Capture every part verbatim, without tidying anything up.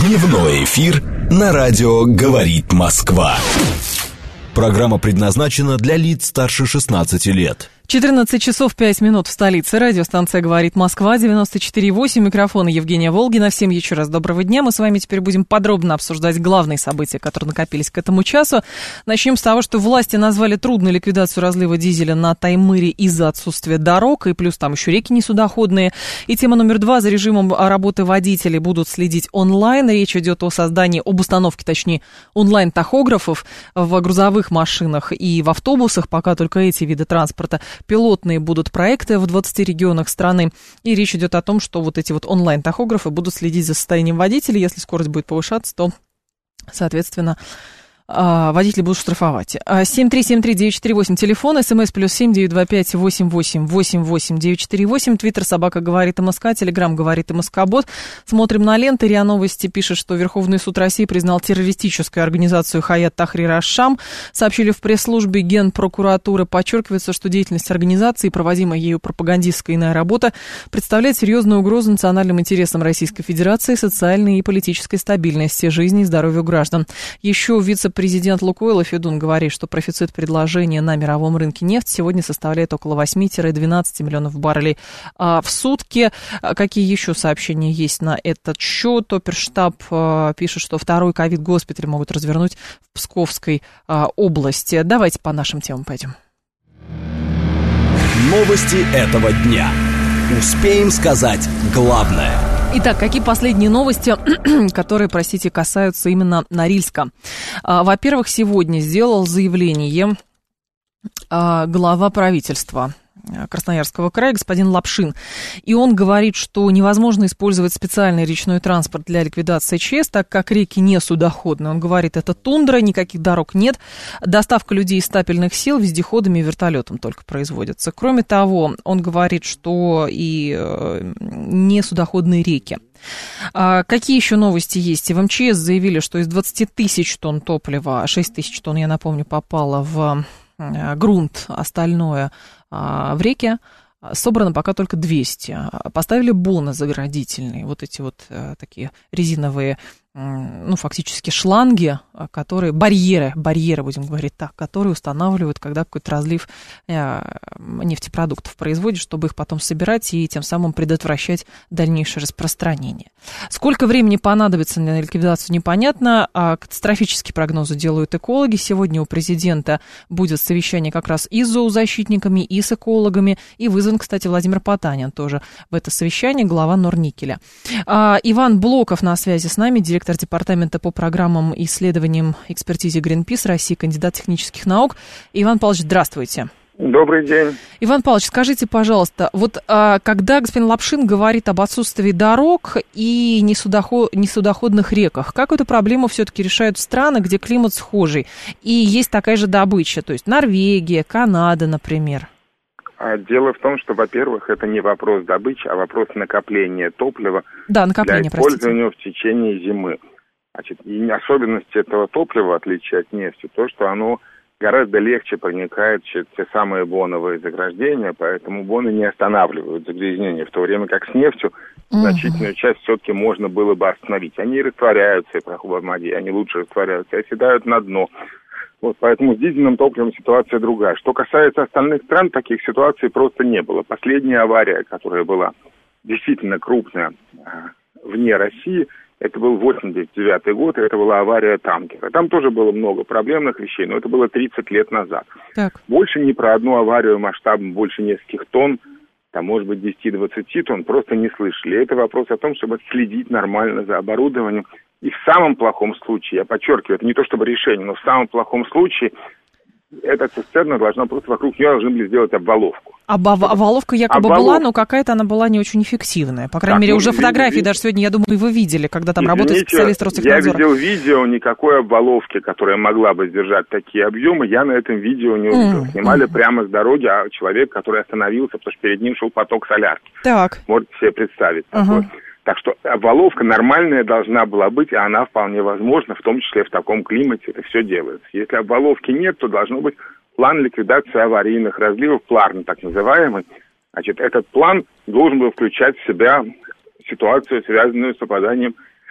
Дневной эфир на радио «Говорит Москва». Программа предназначена для лиц старше шестнадцати лет. четырнадцать часов пять минут в столице. Радиостанция «Говорит Москва», девяносто четыре и восемь. Микрофон Евгения Волгина. Всем еще раз доброго дня. Мы с вами теперь будем подробно обсуждать главные события, которые накопились к этому часу. Начнем с того, что власти назвали трудной ликвидацию разлива дизеля на Таймыре из-за отсутствия дорог, и плюс там еще реки несудоходные. И тема номер два. За режимом работы водителей будут следить онлайн. Речь идет о создании, об установке, точнее, онлайн-тахографов в грузовых машинах и в автобусах, пока только эти виды транспорта. Пилотные будут проекты в двадцати регионах страны. И речь идет о том, что вот эти вот онлайн-тахографы будут следить за состоянием водителя. Если скорость будет повышаться, то, соответственно, водители будут штрафовать. семь три семь три девять четыре восемь, телефон, смс плюс семь девять два пять восемь восемь восемь восемь девять четыре восемь, твиттер собака говорит МСК, телеграм говорит МСК-бот. Смотрим на ленты. РИА Новости пишет, что Верховный суд России признал террористическую организацию Хаят Тахрир аш-Шам. Сообщили в пресс-службе Генпрокуратуры. Подчеркивается, что деятельность организации, проводимая ею пропагандистская и иная работа, представляет серьезную угрозу национальным интересам Российской Федерации, социальной и политической стабильности, жизни и здоровью граждан. Еще вице Президент Лукойла Федун говорит, что профицит предложения на мировом рынке нефти сегодня составляет около восемь-двенадцать миллионов баррелей в сутки. Какие еще сообщения есть на этот счет? Оперштаб пишет, что второй ковид-госпиталь могут развернуть в Псковской области. Давайте по нашим темам пойдем. Новости этого дня. Успеем сказать главное. Итак, какие последние новости, которые, простите, касаются именно Норильска? Во-первых, сегодня сделал заявление глава правительства Красноярского края, господин Лапшин. И он говорит, что невозможно использовать специальный речной транспорт для ликвидации ЧС, так как реки не судоходны. Он говорит, это тундра, никаких дорог нет. Доставка людей из стапельных сил вездеходами и вертолетом только производится. Кроме того, он говорит, что и не судоходные реки. А какие еще новости есть? В МЧС заявили, что из двадцати тысяч тонн топлива, шесть тысяч тонн, я напомню, попало в грунт, остальное в реке, собрано пока только двести. Поставили боны заградительные, вот эти вот такие резиновые, ну, фактически шланги, которые, барьеры, барьеры, будем говорить так, которые устанавливают, когда какой-то разлив нефтепродуктов производит, чтобы их потом собирать и тем самым предотвращать дальнейшее распространение. Сколько времени понадобится на ликвидацию, непонятно. Катастрофические прогнозы делают экологи. Сегодня у президента будет совещание как раз и с зоозащитниками, и с экологами. И вызван, кстати, Владимир Потанин тоже в это совещание, глава Норникеля. Иван Блоков на связи с нами, директор департамента по программам и исследованиям экспертизе Greenpeace России, кандидат технических наук. Иван Павлович, здравствуйте. Добрый день. Иван Павлович, скажите, пожалуйста, вот а, когда господин Лапшин говорит об отсутствии дорог и несудоход, несудоходных реках, как эту проблему все-таки решают страны, где климат схожий и есть такая же добыча, то есть Норвегия, Канада, например? Дело в том, что, во-первых, это не вопрос добычи, а вопрос накопления топлива да, накопление, для использования простите. в течение зимы. Значит, и особенность этого топлива, в отличие от нефти, то, что оно гораздо легче проникает через те самые боновые заграждения, поэтому боны не останавливают загрязнение, в то время как с нефтью uh-huh. значительную часть все-таки можно было бы остановить. Они растворяются в воде, они лучше растворяются, оседают на дно. Вот, поэтому с дизельным топливом ситуация другая. Что касается остальных стран, таких ситуаций просто не было. Последняя авария, которая была действительно крупная вне России, это был восемьдесят девятый год, и это была авария танкера. Там тоже было много проблемных вещей, но это было тридцать лет назад. Так. Больше ни про одну аварию масштабом больше нескольких тонн, там, может быть, десять-двадцать тонн, просто не слышали. Это вопрос о том, чтобы следить нормально за оборудованием. И в самом плохом случае, я подчеркиваю, это не то чтобы решение, но в самом плохом случае эта цистерна должна просто, вокруг нее должны были сделать обваловку. Об, обваловка якобы Обвалов... была, но какая-то она была не очень эффективная. По крайней так, мере, ну, уже фотографии видите, даже сегодня, я думаю, вы видели, когда там извините, работает специалист Ростехнадзора. Я видел видео, никакой обваловки, которая могла бы сдержать такие объемы, я на этом видео не увидел. Mm, Снимали mm. прямо с дороги, а человек, который остановился, потому что перед ним шел поток солярки. Так. Можете себе представить. Uh-huh. Так что обваловка нормальная должна была быть, и она вполне возможна, в том числе в таком климате это все делается. Если обваловки нет, то должно быть план ликвидации аварийных разливов, план так называемый. Значит, этот план должен был включать в себя ситуацию, связанную с попаданием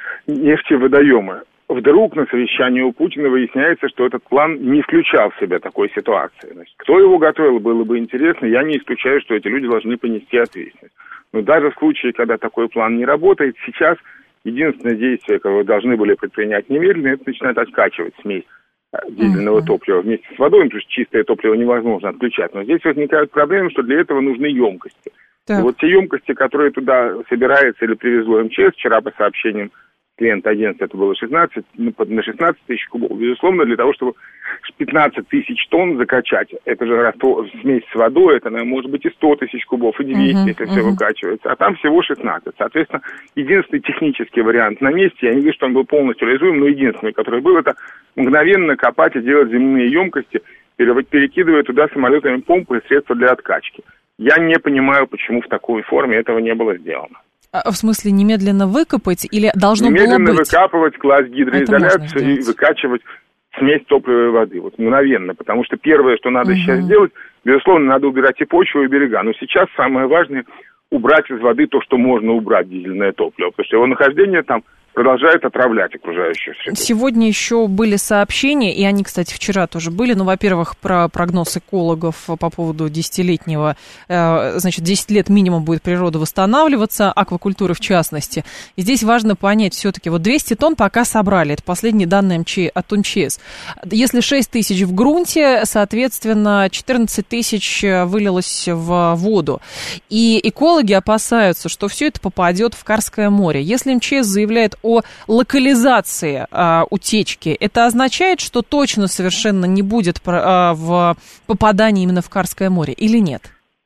нефтеводоемы. Вдруг на совещании у Путина выясняется, что этот план не включал в себя такой ситуации. Значит, кто его готовил, было бы интересно. Я не исключаю, что эти люди должны понести ответственность. Но даже в случае, когда такой план не работает, сейчас единственное действие, которое должны были предпринять немедленно, это начинать откачивать смесь дизельного uh-huh. топлива вместе с водой, потому что чистое топливо невозможно отключать. Но здесь возникают проблемы, что для этого нужны емкости. Так. И вот те емкости, которые туда собираются или привезло эм че эс, вчера по сообщениям клиента одиннадцать, это было шестнадцать, на шестнадцать тысяч кубов. Безусловно, для того, чтобы пятнадцать тысяч тонн закачать, это же смесь с водой, это, наверное, может быть и сто тысяч кубов, и двести, uh-huh, если uh-huh. все выкачивается. А там всего шестнадцать. Соответственно, единственный технический вариант на месте, я не вижу, что он был полностью реализуем, но единственный, который был, это мгновенно копать и делать земные емкости, перекидывая туда самолетами помпы и средства для откачки. Я не понимаю, почему в такой форме этого не было сделано. А, в смысле, немедленно выкопать или должно немедленно было быть? Немедленно выкапывать, класть гидроизоляцию и выкачивать смесь топлива и воды. Вот мгновенно. Потому что первое, что надо угу. сейчас сделать, безусловно, надо убирать и почву, и берега. Но сейчас самое важное — убрать из воды то, что можно убрать, дизельное топливо. Потому что его нахождение там продолжает отравлять окружающую среду. Сегодня еще были сообщения, и они, кстати, вчера тоже были, ну, во-первых, про прогноз экологов по поводу десятилетнего, э, значит, десять лет минимум будет природа восстанавливаться, аквакультуры в частности. И здесь важно понять все-таки, вот двести тонн пока собрали, это последние данные эм че, от эм че эс. Если шесть тысяч в грунте, соответственно, четырнадцать тысяч вылилось в воду. И экологи опасаются, что все это попадет в Карское море. Если эм че эс заявляет о локализации а, утечки, это означает, что точно совершенно не будет а, в попадании именно в Карское море или нет?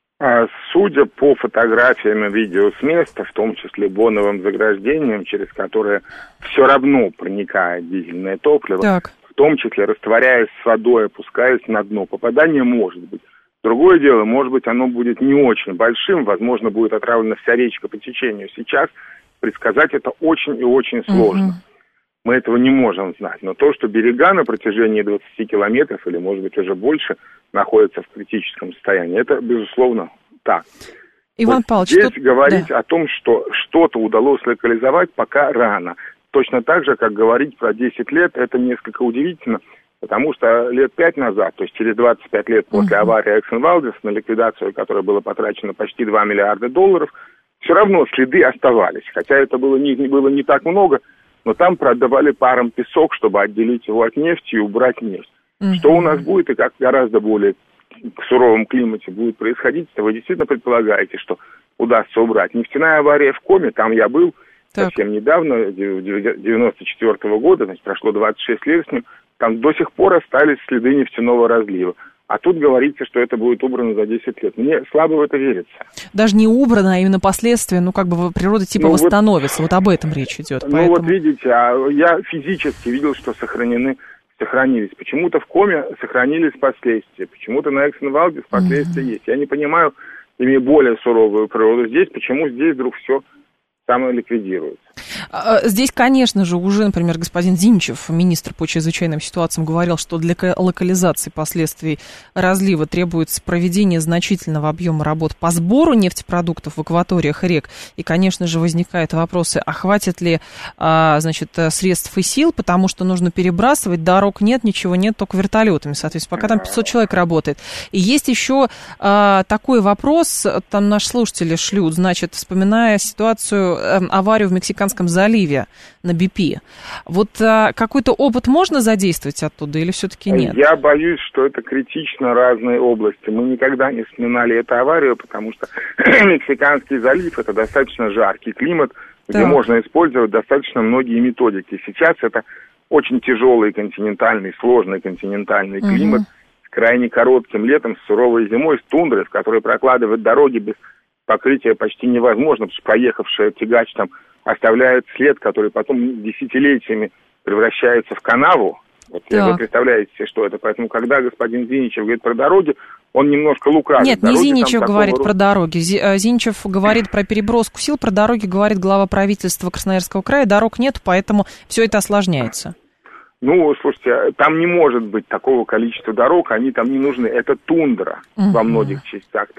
Судя по фотографиям и видео с места, в том числе боновым заграждением, через которое все равно проникает дизельное топливо, так. в том числе растворяясь с водой, опускаясь на дно, попадание может быть. Другое дело, может быть, оно будет не очень большим, возможно, будет отравлена вся речка по течению. Сейчас предсказать это очень и очень сложно. Uh-huh. Мы этого не можем знать. Но то, что берега на протяжении двадцати километров, или, может быть, уже больше, находятся в критическом состоянии, это, безусловно, так. Иван вот Павлович, здесь что... говорить да. о том, что что-то удалось локализовать, пока рано. Точно так же, как говорить про десять лет, это несколько удивительно, потому что лет пять назад, то есть через двадцать пять лет после uh-huh. аварии Exxon Valdez, на ликвидацию которой было потрачено почти два миллиарда долларов, все равно следы оставались, хотя это было не, было не так много, но там продавали паром песок, чтобы отделить его от нефти и убрать нефть. Uh-huh. Что у нас будет и как гораздо более в суровом климате будет происходить, то вы действительно предполагаете, что удастся убрать. Нефтяная авария в Коме, там я был так. совсем недавно, девяносто четвёртого года, значит, прошло двадцать шесть лет с ним, там до сих пор остались следы нефтяного разлива. А тут говорится, что это будет убрано за десять лет. Мне слабо в это верится. Даже не убрано, а именно последствия, ну, как бы природа типа ну, восстановится. Вот, вот об этом речь идет. Ну, поэтому... вот видите, а я физически видел, что сохранены, сохранились. Почему-то в Коме сохранились последствия. Почему-то на Exxon Valdez последствия mm-hmm. есть. Я не понимаю, имея более суровую природу здесь, почему здесь вдруг все самоликвидируется. Здесь, конечно же, уже, например, господин Зиничев, министр по чрезвычайным ситуациям, говорил, что для локализации последствий разлива требуется проведение значительного объема работ по сбору нефтепродуктов в акваториях рек. И, конечно же, возникают вопросы, а хватит ли, значит, средств и сил, потому что нужно перебрасывать, дорог нет, ничего нет, только вертолетами, соответственно, пока там пятьсот человек работает. И есть еще такой вопрос, там наши слушатели шлют, значит, вспоминая ситуацию, аварию в Мексиканском заливе на би пи. Вот а, какой-то опыт можно задействовать оттуда или все-таки нет? Я боюсь, что это критично разные области. Мы никогда не вспоминали эту аварию, потому что Мексиканский залив — это достаточно жаркий климат, где так. можно использовать достаточно многие методики. Сейчас это очень тяжелый континентальный, сложный континентальный угу. климат с крайне коротким летом, с суровой зимой, с тундрой, в которой прокладывать дороги без покрытия почти невозможно, потому что проехавший тягач там оставляет след, который потом десятилетиями превращается в канаву. Вот вы представляете себе, что это. Поэтому, когда господин Зиничев говорит про дороги, он немножко лукавит. Нет, дороги, не Зиничев говорит такого... про дороги. Зиничев говорит про переброску сил, про дороги говорит глава правительства Красноярского края. Дорог нет, поэтому все это осложняется. Ну, слушайте, там не может быть такого количества дорог, они там не нужны. Это тундра uh-huh. во многих частях. Там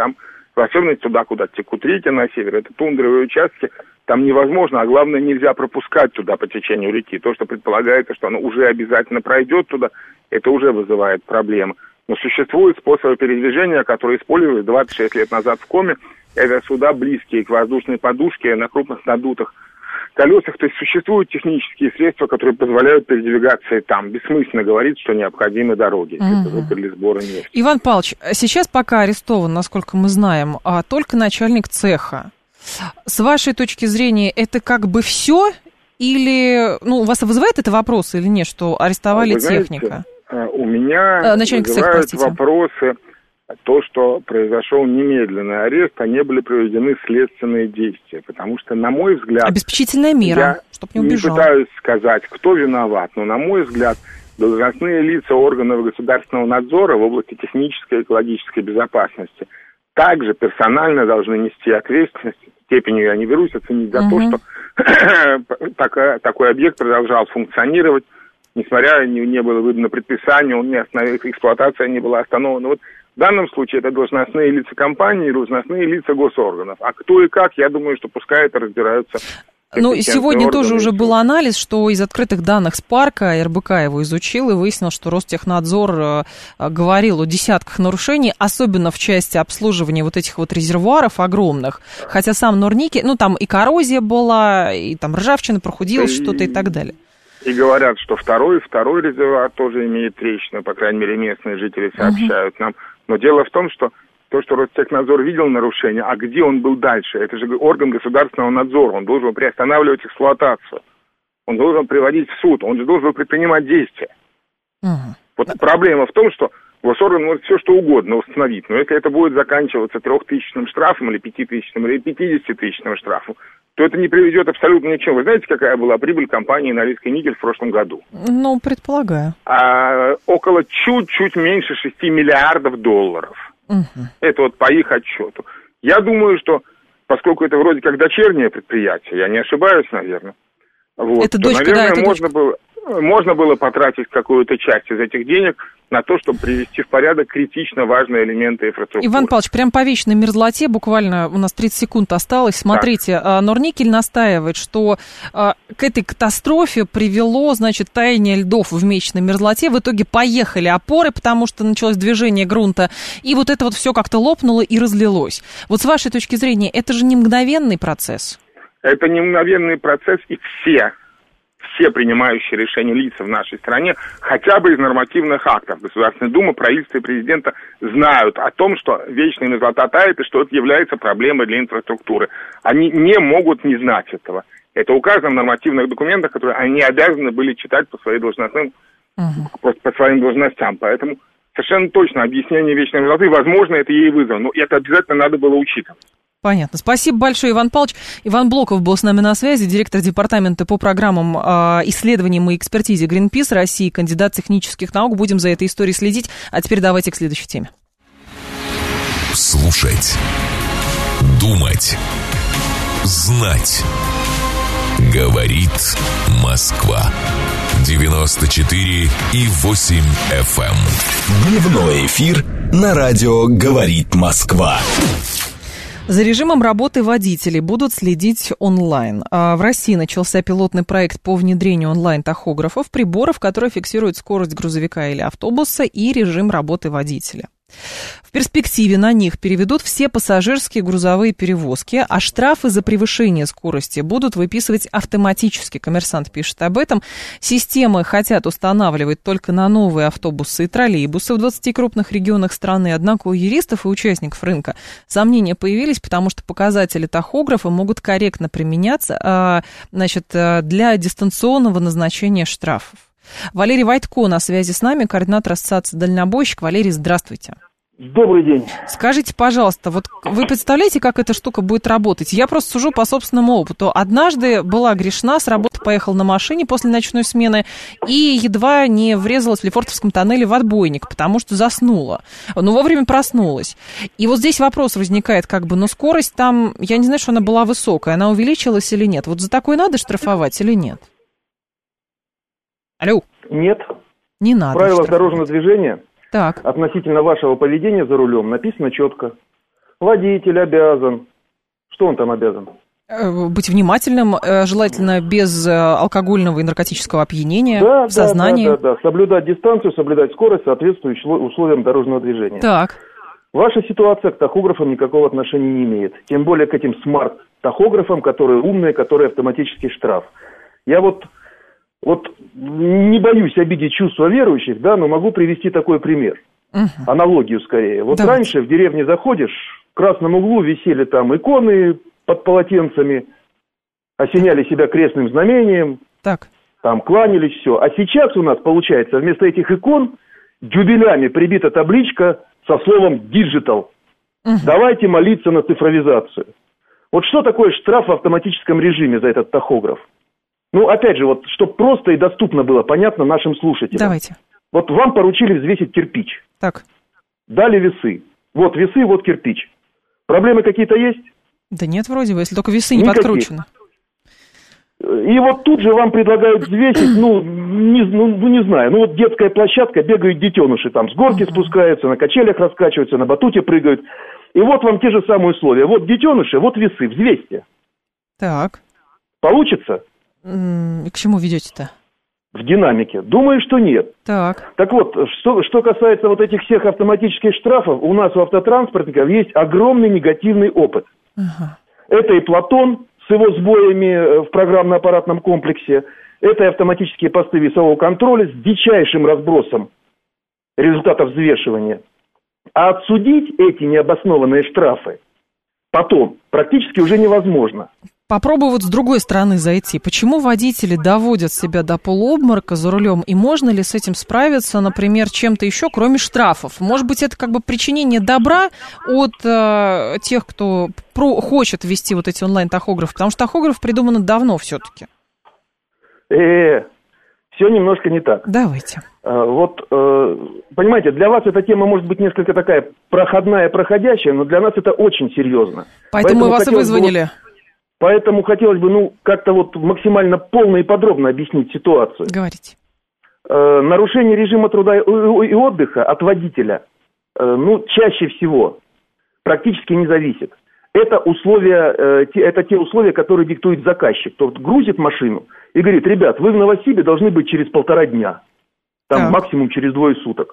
в особенности туда, куда текут реки на север, это тундровые участки, там невозможно, а главное, нельзя пропускать туда по течению реки. То, что предполагается, что оно уже обязательно пройдет туда, это уже вызывает проблемы. Но существуют способы передвижения, которые использовались двадцать шесть лет назад в Коми. Это суда, близкие к воздушной подушке на крупных надутых колесах. То есть существуют технические средства, которые позволяют передвигаться и там. Бессмысленно говорить, что необходимы дороги Угу. для сбора нефти. Иван Павлович, сейчас пока арестован, насколько мы знаем, только начальник цеха. С вашей точки зрения, это как бы все? Или, ну, вас вызывает это вопрос или нет, что арестовали Вы знаете, техника? У меня а, начальник вызывают цеха, вопросы. То, что произошел немедленный арест, а не были проведены следственные действия. Потому что, на мой взгляд... Обеспечительная мера, я чтобы не убежал. не пытаюсь сказать, кто виноват, но, на мой взгляд, должностные лица органов государственного надзора в области технической и экологической безопасности также персонально должны нести ответственность. Степенью я не берусь оценить за угу. то, что такой, такой объект продолжал функционировать, несмотря не, не было выдано предписание, он не остановился, эксплуатация не была остановлена. Вот в данном случае это должностные лица компании и должностные лица госорганов. А кто и как, я думаю, что пускай это разбираются. Ну, сегодня тоже уже был анализ, что из открытых данных с парка, эр бэ ка его изучил и выяснил, что Ростехнадзор говорил о десятках нарушений, особенно в части обслуживания вот этих вот резервуаров огромных. Хотя сам Норникель, ну, там и коррозия была, и там ржавчина прохудилась, и, что-то и так далее. И говорят, что второй, второй резервуар тоже имеет трещину, по крайней мере, местные жители сообщают uh-huh. нам. Но дело в том, что то, что Ростехнадзор видел нарушение, а где он был дальше? Это же орган государственного надзора, он должен приостанавливать эксплуатацию, он должен приводить в суд, он же должен предпринимать действия. Uh-huh. Вот проблема в том, что госорган может все что угодно установить, но если это будет заканчиваться трехтысячным штрафом или пятитысячным или пятидесятитысячным штрафом, то это не приведет абсолютно ни к чему. Вы знаете, какая была прибыль компании «Норильский никель» в прошлом году? Ну, предполагаю. А, около чуть-чуть меньше шести миллиардов долларов. Угу. Это вот по их отчету. Я думаю, что, поскольку это вроде как дочернее предприятие, я не ошибаюсь, наверное, вот, это то, дочка, наверное, да, это можно дочка. было... Можно было потратить какую-то часть из этих денег на то, чтобы привести в порядок критично важные элементы инфраструктуры. Иван Павлович, прям по вечной мерзлоте, буквально у нас тридцать секунд осталось. Смотрите, так. Норникель настаивает, что а, к этой катастрофе привело, значит, таяние льдов в вечной мерзлоте. В итоге поехали опоры, потому что началось движение грунта, и вот это вот все как-то лопнуло и разлилось. Вот с вашей точки зрения, это же не мгновенный процесс? Это не мгновенный процесс, и все... все принимающие решения лица в нашей стране, хотя бы из нормативных актов. Государственная Дума, правительство и президента знают о том, что вечная мерзлота тает и что это является проблемой для инфраструктуры. Они не могут не знать этого. Это указано в нормативных документах, которые они обязаны были читать по своим должностным, uh-huh. по, по своим должностям. Поэтому совершенно точно объяснение вечной мерзлоты, возможно, это ей вызвано, но это обязательно надо было учитывать. Понятно. Спасибо большое, Иван Павлович. Иван Блоков был с нами на связи, директор департамента по программам э, исследованиям и экспертизе Greenpeace России, кандидат технических наук. Будем за этой историей следить. А теперь давайте к следующей теме. Слушать. Думать. Знать. Говорит Москва. девяносто четыре и восемь эф эм. Дневной эфир на радио «Говорит Москва». За режимом работы водителей будут следить онлайн. В России начался пилотный проект по внедрению онлайн-тахографов, приборов, которые фиксируют скорость грузовика или автобуса и режим работы водителя. В перспективе на них переведут все пассажирские грузовые перевозки, а штрафы за превышение скорости будут выписывать автоматически. «Коммерсант» пишет об этом. Системы хотят устанавливать только на новые автобусы и троллейбусы в двадцати крупных регионах страны. Однако у юристов и участников рынка сомнения появились, потому что показатели тахографа могут корректно применяться, значит, для дистанционного назначения штрафов. Валерий Войтко на связи с нами, координатор ассоциации «Дальнобойщик». Валерий, здравствуйте. Добрый день. Скажите, пожалуйста, вот вы представляете, как эта штука будет работать? Я просто сужу по собственному опыту. Однажды была грешна, с работы поехала на машине после ночной смены и едва не врезалась в Лефортовском тоннеле в отбойник, потому что заснула. Но вовремя проснулась. И вот здесь вопрос возникает, как бы, но скорость там, я не знаю, что она была высокая, она увеличилась или нет? Вот за такое надо штрафовать или нет? Алло. Нет. Не надо. Правила дорожного движения так. относительно вашего поведения за рулем написано четко. водитель обязан. Что он там обязан? Быть внимательным, желательно без алкогольного и наркотического опьянения, да, в сознании. Да, да, да, соблюдать дистанцию, соблюдать скорость, соответствующую условиям дорожного движения. Так. Ваша ситуация к тахографам никакого отношения не имеет. Тем более к этим смарт-тахографам, которые умные, которые автоматический штраф. Я вот, вот не боюсь обидеть чувства верующих, да, но могу привести такой пример. Угу. Аналогию скорее. Вот Давайте. Раньше в деревне заходишь, в красном углу висели там иконы под полотенцами, осеняли себя крестным знамением, так. там кланялись, все. А сейчас у нас, получается, вместо этих икон дюбелями прибита табличка со словом «digital». Угу. Давайте молиться на цифровизацию. Вот что такое штраф в автоматическом режиме за этот тахограф? Ну, опять же, вот, чтобы просто и доступно было понятно нашим слушателям. Давайте. Вот вам поручили взвесить кирпич. Так. Дали весы. Вот весы, вот кирпич. Проблемы какие-то есть? Да нет, вроде бы, если только весы не Никаких. подкручены. И вот тут же вам предлагают взвесить, ну не, ну, ну, не знаю, ну вот детская площадка, бегают детеныши, там с горки uh-huh. спускаются, на качелях раскачиваются, на батуте прыгают. И вот вам те же самые условия. Вот детеныши, вот весы, взвесьте. Так. Получится? И к чему ведете-то? В динамике. Думаю, что нет. Так. Так вот, что, что касается вот этих всех автоматических штрафов, у нас у автотранспортников есть огромный негативный опыт. Uh-huh. Это и Платон с его сбоями в программно-аппаратном комплексе, это и автоматические посты весового контроля с дичайшим разбросом результатов взвешивания. А отсудить эти необоснованные штрафы потом практически уже невозможно. Попробую вот с другой стороны зайти. Почему водители доводят себя до полуобморока за рулем, и можно ли с этим справиться, например, чем-то еще, кроме штрафов? Может быть, это как бы причинение добра от э, тех, кто про, хочет ввести вот эти онлайн-тахографы, потому что тахограф придуман давно все-таки. Э-э, все немножко не так. Давайте. А, вот, э, понимаете, для вас эта тема может быть несколько такая проходная, проходящая, но для нас это очень серьезно. Поэтому, Поэтому мы вас и вызвонили. Бы... Поэтому хотелось бы, ну, как-то вот максимально полно и подробно объяснить ситуацию. Говорите. Э, нарушение режима труда и отдыха от водителя, э, ну, чаще всего практически не зависит. Это условия, э, те, это те условия, которые диктует заказчик. Тот грузит машину и говорит: ребят, вы в Новосибе должны быть через полтора дня. Там так. максимум через двое суток.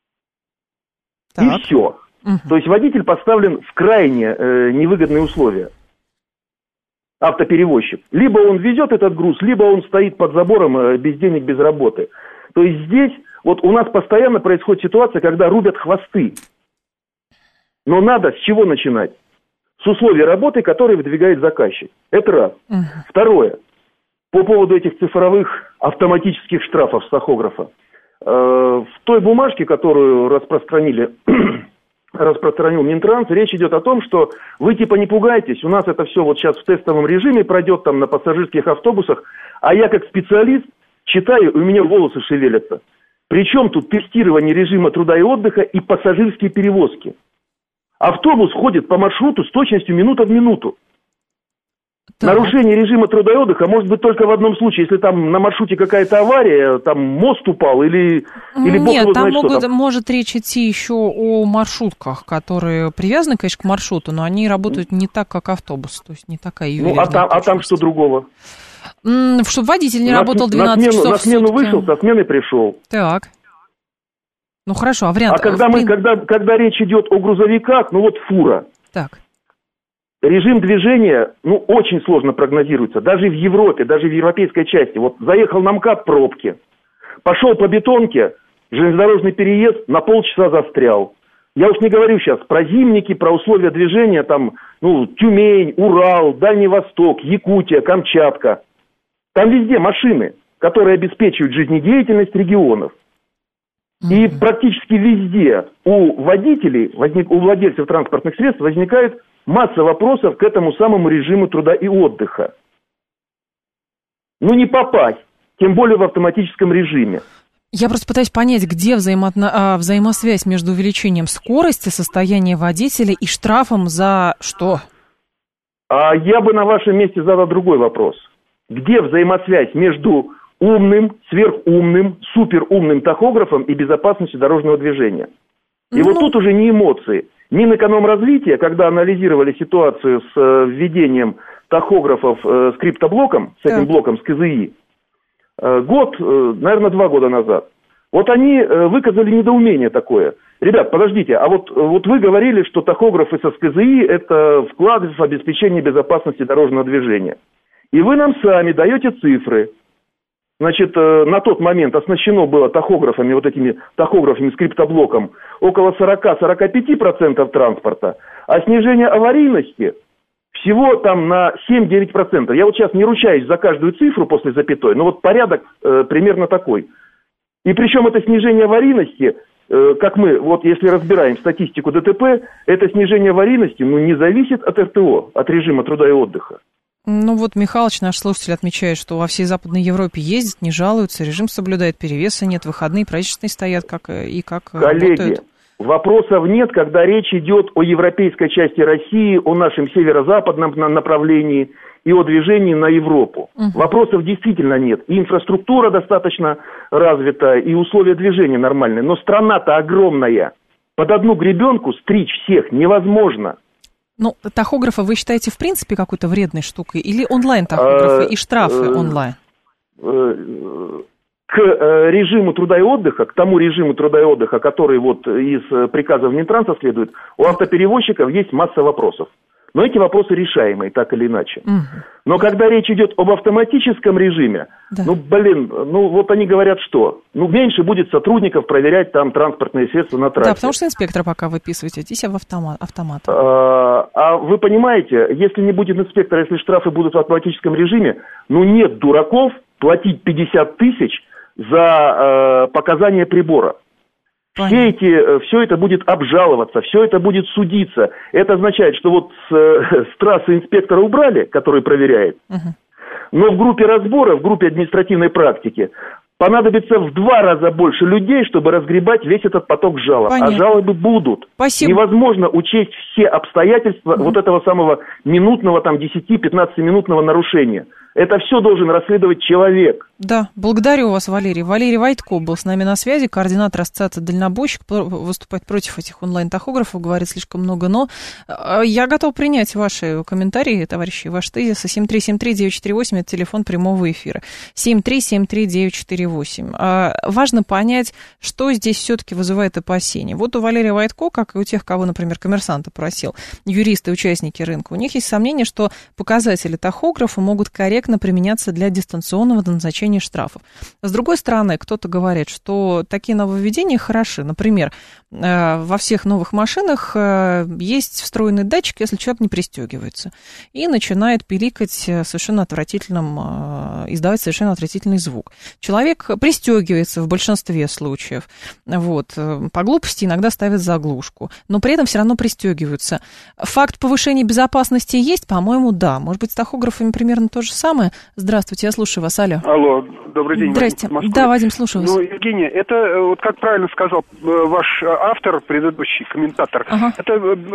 Так. И все. Угу. То есть водитель поставлен в крайне э, невыгодные условия. Автоперевозчик. Либо он везет этот груз, либо он стоит под забором без денег, без работы. То есть здесь вот у нас постоянно происходит ситуация, когда рубят хвосты. Но надо с чего начинать? С условий работы, которые выдвигает заказчик. Это раз. Uh-huh. Второе. По поводу этих цифровых автоматических штрафов с тахографа. Э, в той бумажке, которую распространили... распространил Минтранс, речь идет о том, что вы типа не пугайтесь, у нас это все вот сейчас в тестовом режиме пройдет там на пассажирских автобусах, а я как специалист читаю, и у меня волосы шевелятся. Причем тут тестирование режима труда и отдыха и пассажирские перевозки. Автобус ходит по маршруту с точностью минута в минуту. Да. Нарушение режима труда и отдыха может быть только в одном случае, если там на маршруте какая-то авария, там мост упал или, или бог Нет, его там знает, могут, что там. может речь идти еще о маршрутках, которые привязаны, конечно, к маршруту, но они работают не так, как автобус, то есть не такая ювелирная. Ну, а там, а там что другого? М-м, чтобы водитель не на, работал двенадцать на смену, часов на смену в сутки. Вышел, со смены пришел. Так. Ну, хорошо, а вариант... А когда, мы, когда, когда речь идет о грузовиках, ну вот фура. Так. Режим движения, ну, очень сложно прогнозируется. Даже в Европе, даже в европейской части. Вот заехал на МКАД, пробки. Пошел по бетонке, железнодорожный переезд, на полчаса застрял. Я уж не говорю сейчас про зимники, про условия движения, там, ну, Тюмень, Урал, Дальний Восток, Якутия, Камчатка. Там везде машины, которые обеспечивают жизнедеятельность регионов. И mm-hmm. практически везде у водителей, возник, у владельцев транспортных средств возникает масса вопросов к этому самому режиму труда и отдыха. Ну, не попасть, тем более в автоматическом режиме. Я просто пытаюсь понять, где взаимоотно... взаимосвязь между увеличением скорости, состояния водителя и штрафом за что? А я бы на вашем месте задал другой вопрос. Где взаимосвязь между умным, сверхумным, суперумным тахографом и безопасностью дорожного движения? И ну... вот тут уже не эмоции. Минэкономразвития, когда анализировали ситуацию с э, введением тахографов э, с криптоблоком, с этим так. блоком, с КЗИ, э, год, э, наверное, два года назад, вот они э, выказали недоумение такое. Ребят, подождите, а вот, вот вы говорили, что тахографы со СКЗИ – это вклад в обеспечение безопасности дорожного движения. И вы нам сами даете цифры. Значит, на тот момент оснащено было тахографами, вот этими тахографами с криптоблоком около сорок-сорок пять процентов транспорта, а снижение аварийности всего там на семь-девять процентов. Я вот сейчас не ручаюсь за каждую цифру после запятой, но вот порядок э, примерно такой. И причем это снижение аварийности, э, как мы, вот если разбираем статистику ДТП, это снижение аварийности, ну, не зависит от эр тэ о, от режима труда и отдыха. Ну вот Михалыч, наш слушатель, отмечает, что во всей Западной Европе ездят, не жалуются, режим соблюдает, перевеса нет, выходные правительственные стоят, как и как Коллеги, работают. Вопросов нет, когда речь идет о европейской части России, о нашем северо-западном направлении и о движении на Европу. Угу. Вопросов действительно нет. И инфраструктура достаточно развита, и условия движения нормальные. Но страна-то огромная. Под одну гребенку стричь всех невозможно. Ну, тахографы вы считаете в принципе какой-то вредной штукой? Или онлайн-тахографы и штрафы онлайн? К режиму труда и отдыха, к тому режиму труда и отдыха, который вот из приказов Минтранса следует, у автоперевозчиков есть масса вопросов. Но эти вопросы решаемые, так или иначе. Угу. Но когда речь идет об автоматическом режиме, да. ну, блин, ну, вот они говорят, что? Ну, меньше будет сотрудников проверять там транспортные средства на трассе. Да, потому что инспектора пока выписываете, здесь в автомат. автомат. А, а вы понимаете, если не будет инспектора, если штрафы будут в автоматическом режиме, ну, нет дураков платить пятьдесят тысяч за э, показания прибора. Все, эти, все это будет обжаловаться, все это будет судиться. Это означает, что вот с, с трассы инспектора убрали, который проверяет, угу. но в группе разбора, в группе административной практики понадобится в два раза больше людей, чтобы разгребать весь этот поток жалоб. Понятно. А жалобы будут. Спасибо. Невозможно учесть все обстоятельства угу. вот этого самого минутного, там, десяти-пятнадцатиминутного нарушения. Это все должен расследовать человек. Да, благодарю вас, Валерий. Валерий Войтко был с нами на связи, координатор ассоциации дальнобойщик, выступать против этих онлайн-тахографов, говорит слишком много, но я готов принять ваши комментарии, товарищи, ваши тезисы. семь три семь три девять четыре восемь, это телефон прямого эфира. семь три семь три девять четыре восемь. Важно понять, что здесь все-таки вызывает опасения. Вот у Валерия Войтко, как и у тех, кого, например, Коммерсант опросил, юристы, участники рынка, у них есть сомнение, что показатели тахографа могут корректно применяться для дистанционного назначения штрафов. С другой стороны, кто-то говорит, что такие нововведения хороши. Например, во всех новых машинах есть встроенный датчик, если человек не пристегивается, и начинает пиликать совершенно отвратительным, издавать совершенно отвратительный звук. Человек пристегивается в большинстве случаев. Вот. По глупости иногда ставят заглушку, но при этом все равно пристегиваются. Факт повышения безопасности есть? По-моему, да. Может быть, с тахографами примерно то же самое. Здравствуйте, я слушаю вас. Алло. Алло, добрый день. Здрасте. Да, Вадим, слушаю вас. Ну, Евгения, это, вот как правильно сказал ваш автор, предыдущий комментатор, ага. это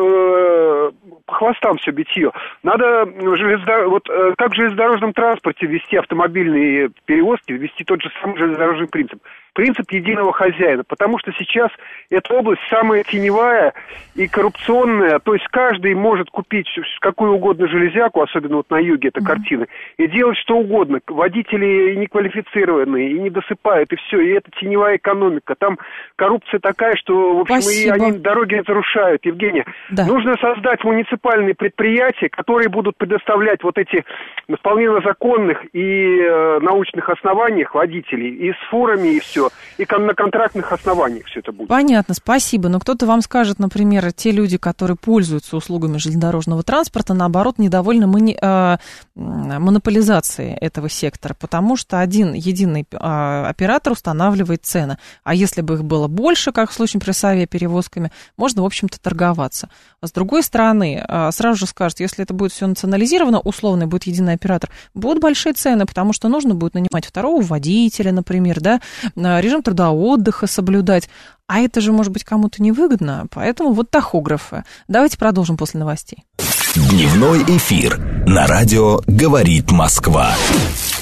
э, по хвостам все битье. Надо железнодор... вот, э, как в железнодорожном транспорте вести автомобильные перевозки, вести тот же самый железнодорожный принцип. Принцип единого хозяина, потому что сейчас эта область самая теневая и коррупционная, то есть каждый может купить какую угодно железяку, особенно вот на юге эта mm-hmm. картина, и делать что угодно. Водители неквалифицированные, и не досыпают, и все, и это теневая экономика. Там коррупция такая, что, в общем, и они дороги разрушают. Евгения, да. нужно создать муниципальные предприятия, которые будут предоставлять вот эти на вполне законных и э, научных основаниях водителей, и с фурами, и все. И на контрактных основаниях все это будет. Понятно, спасибо. Но кто-то вам скажет, например, те люди, которые пользуются услугами железнодорожного транспорта, наоборот, недовольны мони... э, монополизацией этого сектора, потому что один единый э, оператор устанавливает цены. А если бы их было больше, как в случае, например, с авиаперевозками, можно, в общем-то, торговаться. А с другой стороны, э, сразу же скажут, если это будет все национализировано, условно будет единый оператор, будут большие цены, потому что нужно будет нанимать второго водителя, например, да, режим труда отдыха соблюдать, а это же, может быть, кому-то невыгодно, поэтому вот тахографы. Давайте продолжим после новостей. Дневной эфир на радио «Говорит Москва».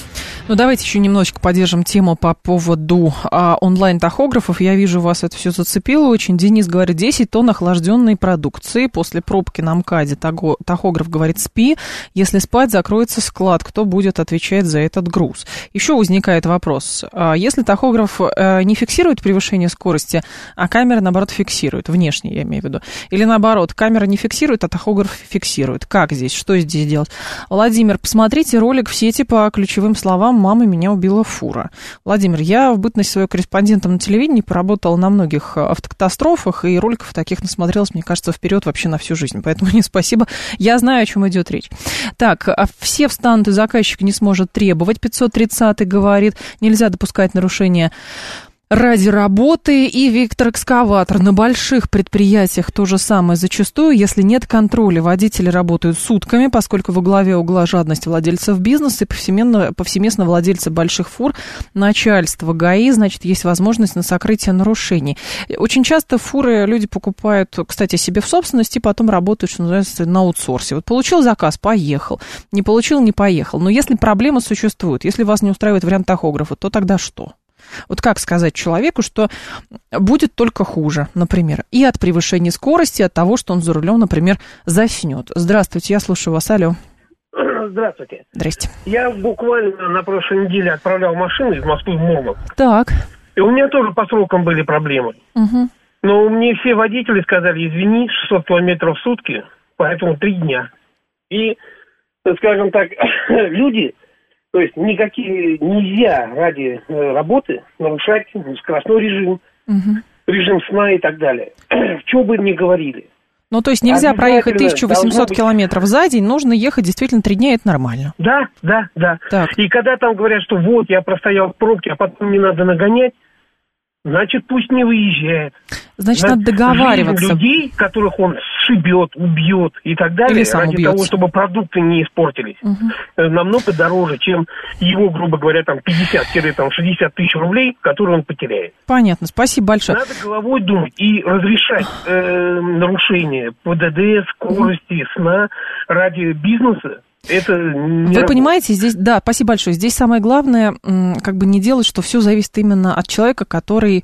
Ну, давайте еще немножечко поддержим тему по поводу а, онлайн-тахографов. Я вижу, вас это все зацепило очень. Денис говорит, десять тонн охлажденной продукции. После пробки на МКАДе таго, тахограф говорит, спи. Если спать, закроется склад. Кто будет отвечать за этот груз? Еще возникает вопрос. А, если тахограф а, не фиксирует превышение скорости, а камера, наоборот, фиксирует, внешне, я имею в виду, или наоборот, камера не фиксирует, а тахограф фиксирует. Как здесь? Что здесь делать? Владимир, посмотрите ролик в сети по ключевым словам «Мама, меня убила фура». Владимир, я в бытность своего корреспондентом на телевидении поработала на многих автокатастрофах, и роликов таких насмотрелась, мне кажется, вперед вообще на всю жизнь. Поэтому не спасибо. Я знаю, о чем идет речь. Так, все встанут, и заказчик не сможет требовать. пятьсот тридцатый говорит, нельзя допускать нарушения ради работы. И Виктор Экскаватор. На больших предприятиях то же самое. Зачастую, если нет контроля, водители работают сутками, поскольку во главе угла жадность владельцев бизнеса и повсеместно, повсеместно владельцы больших фур, начальство ГАИ, значит, есть возможность на сокрытие нарушений. Очень часто фуры люди покупают, кстати, себе в собственность, и потом работают, что называется, на аутсорсе. Вот получил заказ, поехал. Не получил, не поехал. Но если проблемы существуют, если вас не устраивает вариант тахографа, то тогда что? Вот как сказать человеку, что будет только хуже, например, и от превышения скорости, от того, что он за рулем, например, заснет. Здравствуйте, я слушаю вас, алло. Здравствуйте. Здрасте. Я буквально на прошлой неделе отправлял машину из Москвы в Мурманск. Так. И у меня тоже по срокам были проблемы. Угу. Но мне все водители сказали, извини, шестьсот километров в сутки, поэтому три дня. И, скажем так, люди... То есть никакие нельзя ради э, работы нарушать скоростной режим, угу. режим сна и так далее. Что бы ни говорили. Ну, то есть нельзя проехать тысяча восемьсот быть... километров за день, нужно ехать действительно три дня, это нормально. Да, да, да. Так. И когда там говорят, что вот, я простоял в пробке, а потом не надо нагонять, значит, пусть не выезжает. Значит, надо договариваться. Жизнь людей, которых он сшибет, убьет и так далее, ради убьется. того, чтобы продукты не испортились, угу. намного дороже, чем его, грубо говоря, там пятьдесят-шестьдесят тысяч рублей, которые он потеряет. Понятно, спасибо большое. Надо головой думать и разрешать э, нарушения ПДД, скорости, сна ради бизнеса. Это не Вы работает. понимаете, здесь, да, спасибо большое. Здесь самое главное, как бы не делать, что все зависит именно от человека, который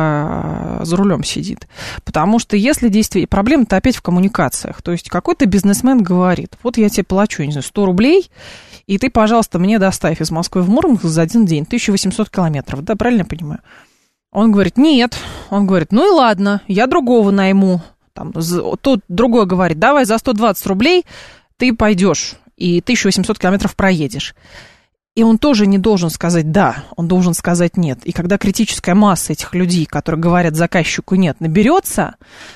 а, за рулем сидит. Потому что если действие... Проблема-то опять в коммуникациях. То есть какой-то бизнесмен говорит, вот я тебе плачу, не знаю, сто рублей, и ты, пожалуйста, мне доставь из Москвы в Мурманск за один день тысяча восемьсот километров. Да, правильно я понимаю? Он говорит, нет. Он говорит, ну и ладно, я другого найму. Там, тот другой говорит, давай за сто двадцать рублей ты пойдешь и тысяча восемьсот километров проедешь. И он тоже не должен сказать «да», он должен сказать «нет». И когда критическая масса этих людей, которые говорят заказчику «нет», наберется,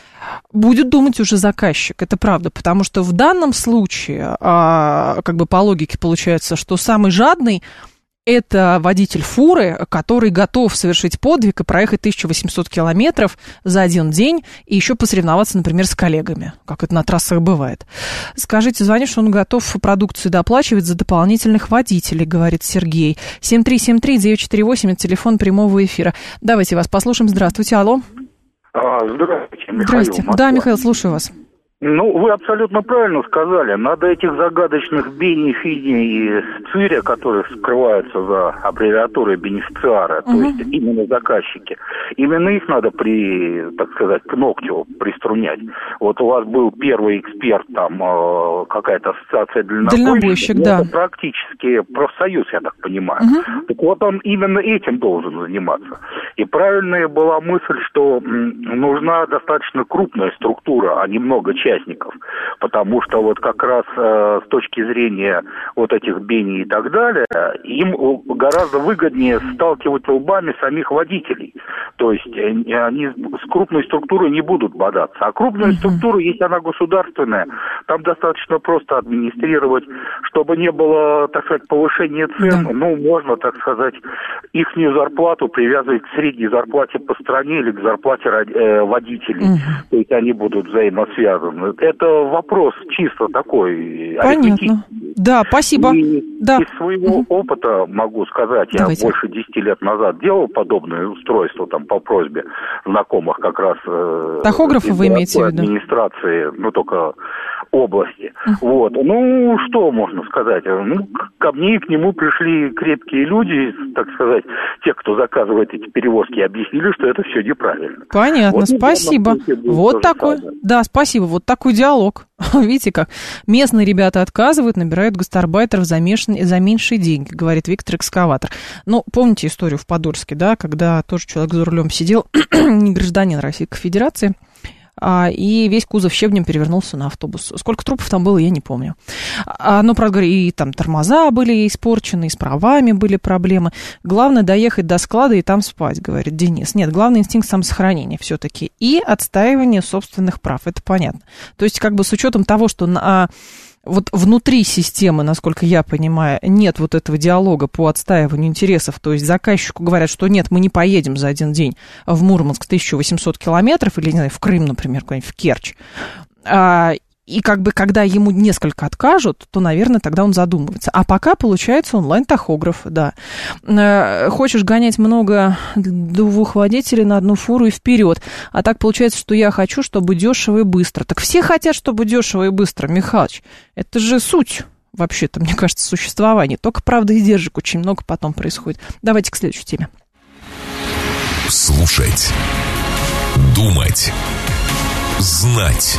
будет думать уже заказчик. Это правда, потому что в данном случае, как бы по логике получается, что самый жадный – это водитель фуры, который готов совершить подвиг и проехать тысяча восемьсот километров за один день и еще посоревноваться, например, с коллегами, как это на трассах бывает. Скажите, звони, что он готов продукцию доплачивать за дополнительных водителей, говорит Сергей. семь три семь три девять четыре восемь, это телефон прямого эфира. Давайте вас послушаем. Здравствуйте, алло. А, здравствуйте, Михаил. Здравствуйте. Москва. Да, Михаил, слушаю вас. Ну, вы абсолютно правильно сказали. Надо этих загадочных Бени, Фини и Циря, которые скрываются за аббревиатурой бенефициара, угу. то есть именно заказчики, именно их надо при, так сказать, к ногтю приструнять. Вот у вас был первый эксперт, там, какая-то ассоциация дальнобойщиков. Дальнобойщик, да. Это практически профсоюз, я так понимаю. Угу. Так вот, он именно этим должен заниматься. И правильная была мысль, что нужна достаточно крупная структура, а не много частников. Потому что вот как раз э, с точки зрения вот этих Бени и так далее, им гораздо выгоднее сталкивать лбами самих водителей. То есть э, они с крупной структурой не будут бодаться. А крупная uh-huh. структура, если она государственная, там достаточно просто администрировать, чтобы не было, так сказать, повышения цен. Uh-huh. Ну, можно, так сказать, ихнюю зарплату привязывать к средней зарплате по стране или к зарплате э, водителей. Uh-huh. То есть они будут взаимосвязаны. Это вопрос чисто такой арифметический. Да, спасибо. И да. из своего угу. опыта могу сказать, Давайте. я больше десяти лет назад делал подобное устройство там по просьбе знакомых как раз тахографы вы имеете в виду? Администрации, ну только области. Uh-huh. Вот. Ну, что можно сказать? Ну, ко мне и к нему пришли крепкие люди, так сказать, те, кто заказывает эти перевозки, объяснили, что это все неправильно. Понятно, вот, спасибо. Вот такой, да, спасибо, вот такой диалог. Видите как? Местные ребята отказывают, набирают гастарбайтеров за, меш... за меньшие деньги, говорит Виктор Экскаватор. Ну, помните историю в Подольске, да, когда тоже человек за рулем сидел, не гражданин Российской Федерации, и весь кузов щебнем перевернулся на автобус. Сколько трупов там было, я не помню. Но, правда говоря, и там тормоза были испорчены, и с правами были проблемы. Главное доехать до склада и там спать, говорит Денис. Нет, главный инстинкт самосохранения все-таки и отстаивание собственных прав, это понятно. То есть, как бы с учетом того, что на... Вот внутри системы, насколько я понимаю, нет вот этого диалога по отстаиванию интересов. То есть заказчику говорят, что нет, мы не поедем за один день в Мурманск тысяча восемьсот километров или, не знаю, в Крым, например, куда-нибудь в Керчь. А, и как бы, когда ему несколько откажут, то, наверное, тогда он задумывается. А пока получается онлайн-тахограф, да. А, хочешь гонять много двухводителей на одну фуру и вперед. А так получается, что я хочу, чтобы дешево и быстро. Так все хотят, чтобы дешево и быстро, Михалыч. Это же суть, вообще-то, мне кажется, существования. Только, правда, издержек очень много потом происходит. Давайте к следующей теме. Слушать. Думать. Знать.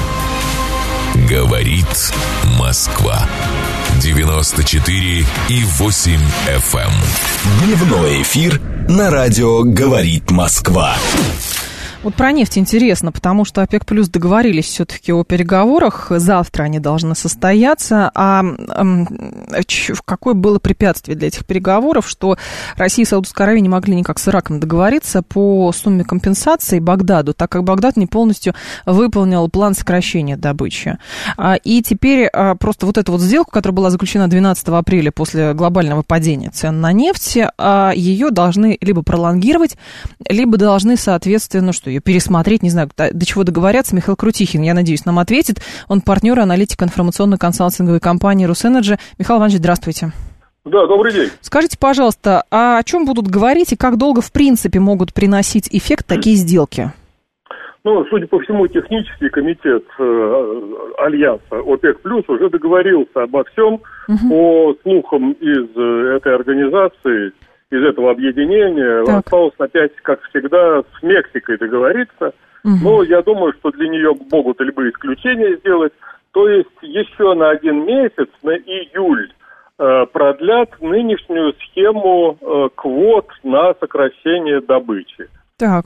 Говорит Москва. девяносто четыре и восемь эф эм. Дневной эфир на радио «Говорит Москва». Вот про нефть интересно, потому что ОПЕК плюс договорились все-таки о переговорах. Завтра они должны состояться. А э, какое было препятствие для этих переговоров, что Россия и Саудовская Аравия не могли никак с Ираком договориться по сумме компенсации Багдаду, так как Багдад не полностью выполнил план сокращения добычи. А, и теперь а, просто вот эту вот сделку, которая была заключена двенадцатого апреля после глобального падения цен на нефть, а, ее должны либо пролонгировать, либо должны, соответственно, что ее пересмотреть, не знаю, до чего договорятся. Михаил Крутихин, я надеюсь, нам ответит. Он партнер и аналитик информационно-консалтинговой компании «Русэнерджи». Михаил Иванович, здравствуйте. Да, добрый день. Скажите, пожалуйста, а о чем будут говорить и как долго, в принципе, могут приносить эффект такие сделки? Ну, судя по всему, технический комитет э, Альянса ОПЕК+, уже договорился обо всем. Угу. По слухам из э, этой организации, из этого объединения, так. Осталось опять, как всегда, с Мексикой договориться. Угу. Но я думаю, что для нее могут либо исключения сделать. То есть еще на один месяц, на июль, э, продлят нынешнюю схему э, квот на сокращение добычи. Так,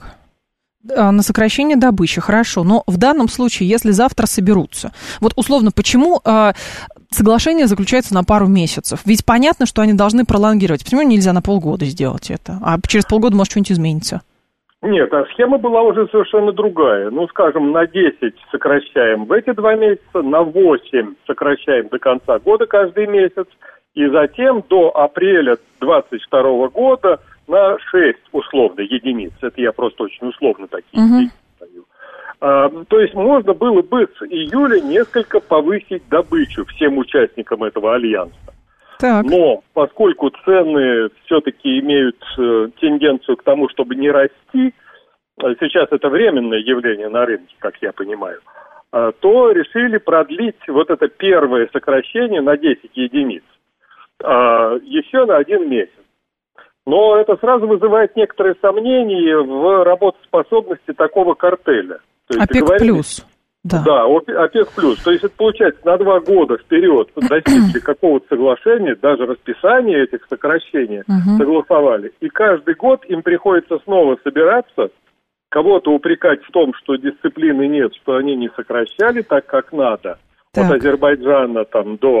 на сокращение добычи, хорошо. Но в данном случае, если завтра соберутся, вот условно, почему э, соглашение заключается на пару месяцев? Ведь понятно, что они должны пролонгировать. Почему нельзя на полгода сделать это? А через полгода, может, что-нибудь изменится? Нет, а схема была уже совершенно другая. Ну, скажем, на десять сокращаем в эти два месяца, на восемь сокращаем до конца года каждый месяц, и затем до апреля двадцать второго года на шесть условно единиц. Это я просто очень условно такие uh-huh. даю. А, то есть можно было бы с июля несколько повысить добычу всем участникам этого альянса. Так. Но поскольку цены все-таки имеют э, тенденцию к тому, чтобы не расти, сейчас это временное явление на рынке, как я понимаю, э, то решили продлить вот это первое сокращение на десять единиц э, еще на один месяц. Но это сразу вызывает некоторые сомнения в работоспособности такого картеля. ОПЕК плюс. Да, да, ОПЕК плюс. То есть это получается на два года вперед достигли какого-то соглашения, даже расписание этих сокращений uh-huh. согласовали. И каждый год им приходится снова собираться, кого-то упрекать в том, что дисциплины нет, что они не сокращали так, как надо. Так. От Азербайджана там, до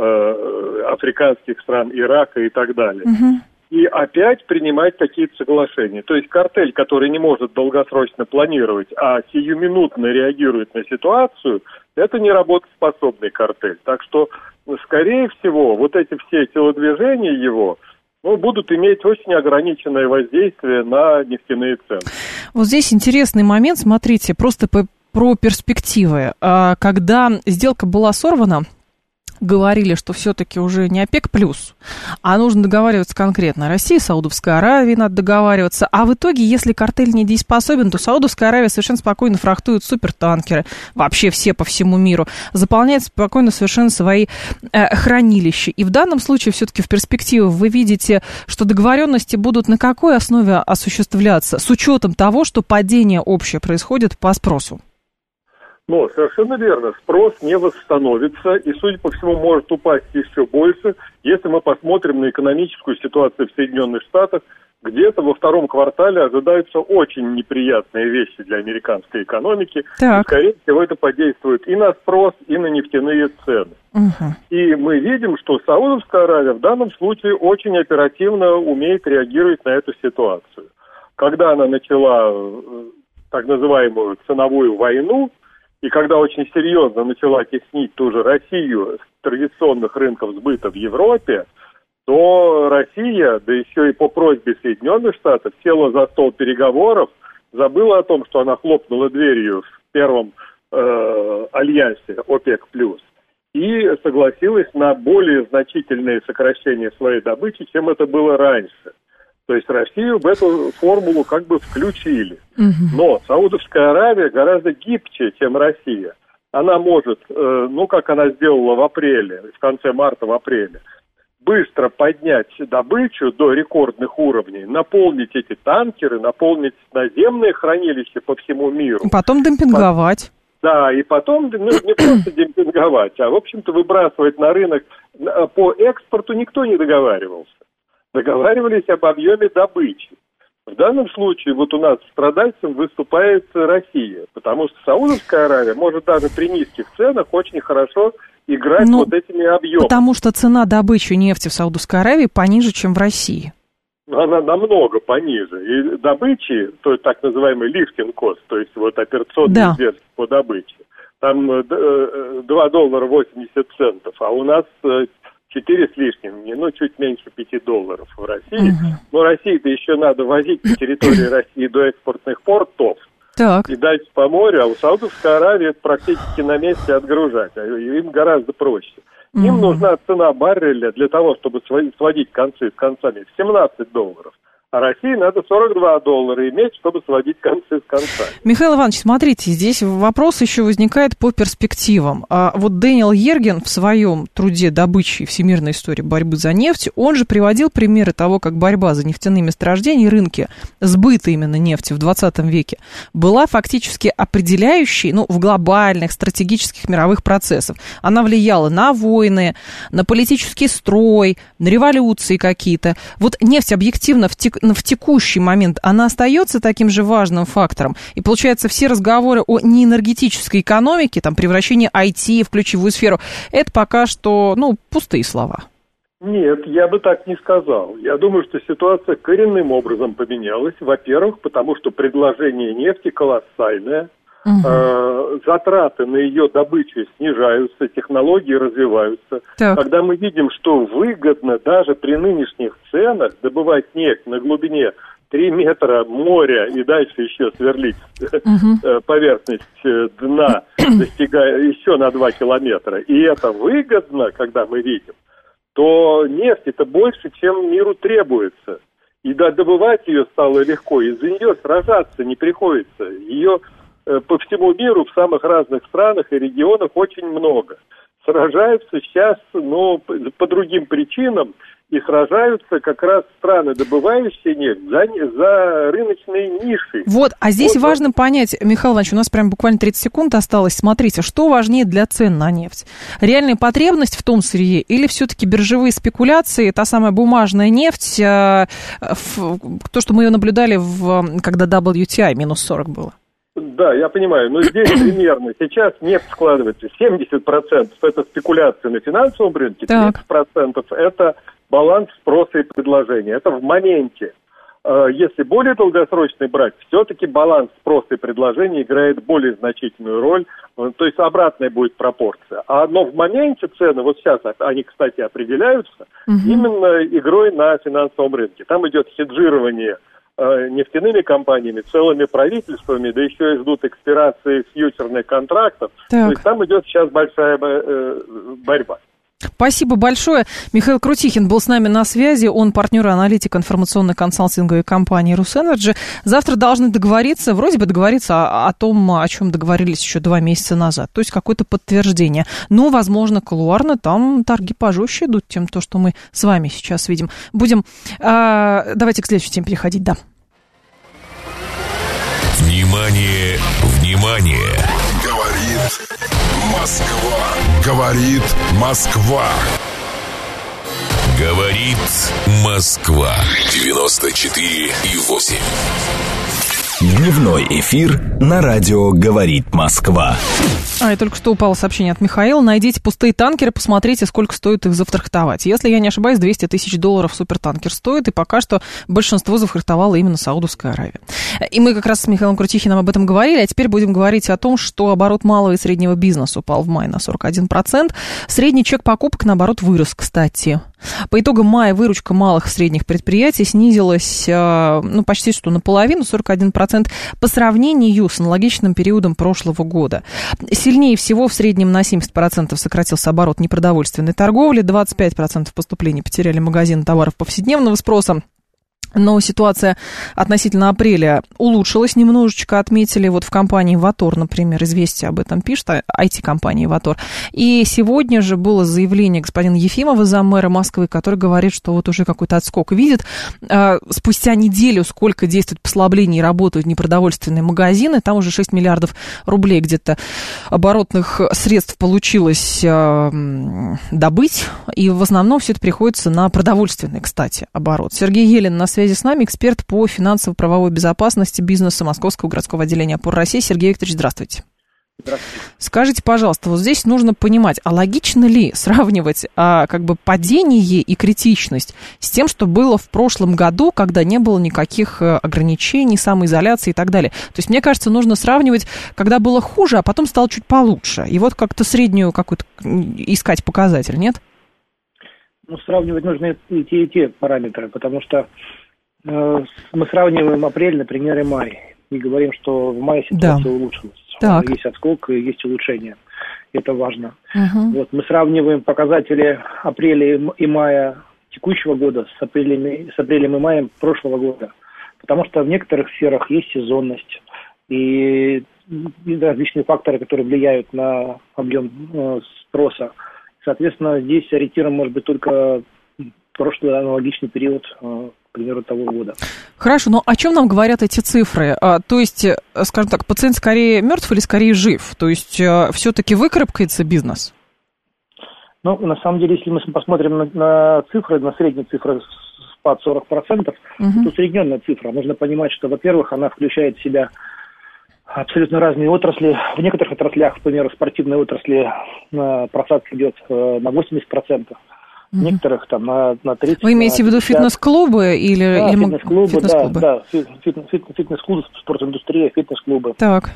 э, африканских стран, Ирака и так далее. Uh-huh. И опять принимать такие соглашения. То есть картель, который не может долгосрочно планировать, а сиюминутно реагирует на ситуацию, это не работоспособный картель. Так что, скорее всего, вот эти все телодвижения его ну, будут иметь очень ограниченное воздействие на нефтяные цены. Вот здесь интересный момент, смотрите, просто по, про перспективы. Когда сделка была сорвана, говорили, что все-таки уже не ОПЕК+, а нужно договариваться конкретно. Россия, Саудовская Аравия надо договариваться. А в итоге, если картель недееспособен, то Саудовская Аравия совершенно спокойно фрахтует супертанкеры, вообще все по всему миру, заполняет спокойно совершенно свои э, хранилища. И в данном случае все-таки в перспективе вы видите, что договоренности будут на какой основе осуществляться, с учетом того, что падение общее происходит по спросу? Ну, совершенно верно. Спрос не восстановится и, судя по всему, может упасть еще больше, если мы посмотрим на экономическую ситуацию в Соединенных Штатах. Где-то во втором квартале ожидаются очень неприятные вещи для американской экономики. Так. И, скорее всего, это подействует и на спрос, и на нефтяные цены. Угу. И мы видим, что Саудовская Аравия в данном случае очень оперативно умеет реагировать на эту ситуацию. Когда она начала так называемую ценовую войну, и когда очень серьезно начала теснить ту же Россию с традиционных рынков сбыта в Европе, то Россия, да еще и по просьбе Соединенных Штатов, села за стол переговоров, забыла о том, что она хлопнула дверью в первом э, альянсе ОПЕК+, и согласилась на более значительные сокращения своей добычи, чем это было раньше. То есть Россию в эту формулу как бы включили. Угу. Но Саудовская Аравия гораздо гибче, чем Россия. Она может, э, ну как она сделала в апреле, в конце марта, в апреле, быстро поднять добычу до рекордных уровней, наполнить эти танкеры, наполнить наземные хранилища по всему миру. И потом демпинговать. Да, и потом ну, не просто демпинговать, а, в общем-то, выбрасывать на рынок. По экспорту никто не договаривался. Договаривались об объеме добычи. В данном случае вот у нас страдальцем выступает Россия, потому что Саудовская Аравия может даже при низких ценах очень хорошо играть ну, вот этими объемами. Потому что цена добычи нефти в Саудовской Аравии пониже, чем в России. Она намного пониже. И добычи, то есть так называемый lifting cost, то есть вот операционные да. издержки по добыче, там два доллара восемьдесят центов, а у нас четыре с лишним, ну, чуть меньше пяти долларов в России. Угу. Но России-то еще надо возить по территории России до экспортных портов так. и дальше по морю, а у Саудовской Аравии это практически на месте отгружать. Им гораздо проще. Угу. Им нужна цена барреля для того, чтобы сводить концы с концами, в семнадцать долларов. А России надо сорок два доллара иметь, чтобы сводить концы с концами. Михаил Иванович, смотрите, здесь вопрос еще возникает по перспективам. А вот Дэниел Йерген в своем труде «Добыча и всемирная история борьбы за нефть», он же приводил примеры того, как борьба за нефтяные месторождения и рынки сбыта именно нефти в двадцатом веке была фактически определяющей, ну, в глобальных стратегических мировых процессах. Она влияла на войны, на политический строй, на революции какие-то. Вот нефть объективно в тек в текущий момент, она остается таким же важным фактором. И получается, все разговоры о неэнергетической экономике, там, превращение ай ти в ключевую сферу, это пока что, ну, пустые слова. Нет, я бы так не сказал. Я думаю, что ситуация коренным образом поменялась. Во-первых, потому что предложение нефти колоссальное. Угу. Э, затраты на ее добычу снижаются, технологии развиваются. Так. Когда мы видим, что выгодно даже при нынешних ценах добывать нефть на глубине три метра моря и дальше еще сверлить угу. поверхность дна, достигая еще на два километра, и это выгодно, когда мы видим, то нефть это больше, чем миру требуется. И да, добывать ее стало легко, из-за нее сражаться не приходится. Ее по всему миру, в самых разных странах и регионах очень много. Сражаются сейчас, но по другим причинам, и сражаются как раз страны, добывающие нефть, за, за рыночные ниши. Вот, а здесь вот важно это... понять, Михаил Иванович, у нас прям буквально тридцать секунд осталось. Смотрите, что важнее для цен на нефть? Реальная потребность в том сырье или все-таки биржевые спекуляции, та самая бумажная нефть, э, в, то, что мы ее наблюдали, в, когда дабл ю ти ай минус сорок было? Да, я понимаю, но здесь примерно сейчас нефть складывается семьдесят процентов это спекуляция на финансовом рынке, тридцать процентов это баланс спроса и предложения. Это в моменте. Если более долгосрочный брать, все-таки баланс спроса и предложения играет более значительную роль, то есть обратная будет пропорция. А но в моменте цены, вот сейчас они, кстати, определяются угу. именно игрой на финансовом рынке. Там идет хеджирование нефтяными компаниями, целыми правительствами, да еще и ждут экспирации фьючерных контрактов. Так. То есть там идет сейчас большая борьба. Спасибо большое. Михаил Крутихин был с нами на связи. Он партнер и аналитик информационной консалтинговой компании «Русэнерджи». Завтра должны договориться, вроде бы договориться о, о том, о чем договорились еще два месяца назад. То есть какое-то подтверждение. Но, возможно, кулуарно там торги пожестче идут, чем то, что мы с вами сейчас видим. Будем... Э, давайте к следующей теме переходить, да. Внимание, внимание! Говорит Москва. Говорит Москва. Говорит Москва. девяносто четыре и восемь. Дневной эфир на радио «Говорит Москва». А, и только что упало сообщение от Михаила. Найдите пустые танкеры, посмотрите, сколько стоит их зафрахтовать. Если я не ошибаюсь, двести тысяч долларов супертанкер стоит, и пока что большинство зафрахтовало именно Саудовская Аравия. И мы как раз с Михаилом Крутихиным об этом говорили, а теперь будем говорить о том, что оборот малого и среднего бизнеса упал в мае на сорок один процент. Средний чек покупок, наоборот, вырос, кстати. По итогам мая выручка малых и средних предприятий снизилась ну, почти что наполовину, сорок один процент, по сравнению с аналогичным периодом прошлого года. Сильнее всего в среднем на семьдесят процентов сократился оборот непродовольственной торговли, двадцать пять процентов поступлений потеряли магазины товаров повседневного спроса. Но ситуация относительно апреля улучшилась немножечко, отметили вот в компании «Ватор», например, «Известия» об этом пишет, ай ти-компании «Ватор». И сегодня же было заявление господина Ефимова, заммэра Москвы, который говорит, что вот уже какой-то отскок видит. Спустя неделю, сколько действует послабление и работают непродовольственные магазины, там уже шесть миллиардов рублей где-то оборотных средств получилось добыть, и в основном все это приходится на продовольственный, кстати, оборот. Сергей Елен на связи с нами, эксперт по финансово-правовой безопасности бизнеса Московского городского отделения «Опор России». Сергей Викторович, здравствуйте. Здравствуйте. Скажите, пожалуйста, вот здесь нужно понимать, а логично ли сравнивать а, как бы падение и критичность с тем, что было в прошлом году, когда не было никаких ограничений, самоизоляции и так далее? То есть, мне кажется, нужно сравнивать, когда было хуже, а потом стало чуть получше. И вот как-то среднюю какую-то искать показатель, нет? Ну, сравнивать нужно и те, и те параметры, потому что э, мы сравниваем апрель, например, и май, и говорим, что в мае ситуация да. улучшилась. Так. Есть отскок и есть улучшение. Это важно. Угу. Вот, мы сравниваем показатели апреля и мая текущего года с апрелем, с апрелем и маем прошлого года, потому что в некоторых сферах есть сезонность и, и различные факторы, которые влияют на объем э, спроса. Соответственно, здесь ориентиром может быть только прошлый аналогичный период, к примеру, того года. Хорошо, но о чем нам говорят эти цифры? А, то есть, скажем так, пациент скорее мертв или скорее жив? То есть, все-таки выкарабкается бизнес? Ну, на самом деле, если мы посмотрим на, на цифры, на средние цифры спад сорок процентов, угу. это усредненная цифра. Нужно понимать, что, во-первых, она включает в себя абсолютно разные отрасли. В некоторых отраслях, к примеру, спортивной отрасли просадка идет на восемьдесят процентов. В mm-hmm. некоторых там на, на тридцать процентов. Вы имеете в виду фитнес-клубы или... Да, или... фитнес-клубы, фитнес-клубы, да, да. Фитнес, фитнес, фитнес-клубы, спортиндустрия, фитнес-клубы. Так.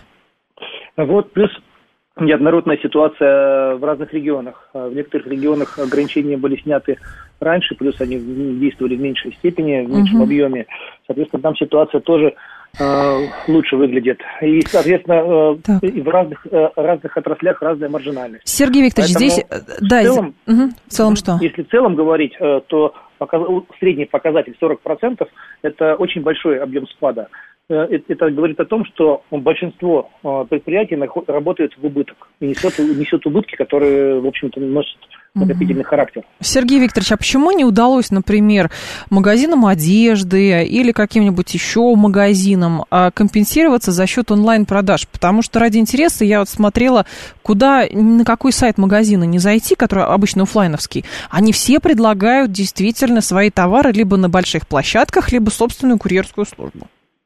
Вот, плюс неоднородная ситуация в разных регионах. В некоторых регионах ограничения были сняты раньше, плюс они действовали в меньшей степени, в меньшем mm-hmm. объеме. Соответственно, там ситуация тоже э, лучше выглядит. И, соответственно, э, в разных, э, разных отраслях разная маржинальность. Сергей Викторович, Поэтому здесь... Да, в целом, угу. в целом что? Если в целом говорить, э, то показ... средний показатель сорок процентов – это очень большой объем спада. Это говорит о том, что большинство предприятий работает в убыток и несет, несет убытки, которые, в общем-то, носят накопительный характер. Сергей Викторович, а почему не удалось, например, магазинам одежды или каким-нибудь еще магазинам компенсироваться за счет онлайн-продаж? Потому что ради интереса я вот смотрела, куда, на какой сайт магазина не зайти, который обычно офлайновский, они все предлагают действительно свои товары либо на больших площадках, либо собственную курьерскую службу.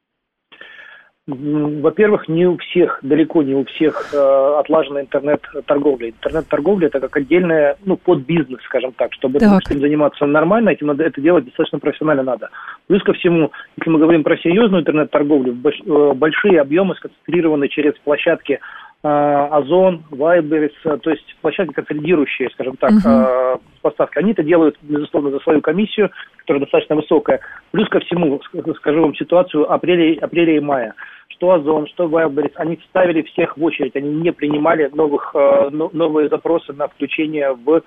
Во-первых, не у всех, далеко не у всех э, отлажена интернет-торговля. Интернет-торговля – это как отдельная, ну, подбизнес, скажем так. Чтобы так. этим заниматься нормально, этим надо это делать достаточно профессионально надо. Плюс ко всему, если мы говорим про серьезную интернет-торговлю, больш, э, большие объемы сконцентрированы через площадки э, Озон, Вайберс, э, то есть площадки консолидирующие, скажем так, uh-huh. э, поставки. Они это делают, безусловно, за свою комиссию, которая достаточно высокая. Плюс ко всему, скажу вам ситуацию апреля, апреля и мая. что Озон, что Wildberries, они ставили всех в очередь, они не принимали новых, э, новые запросы на включение в,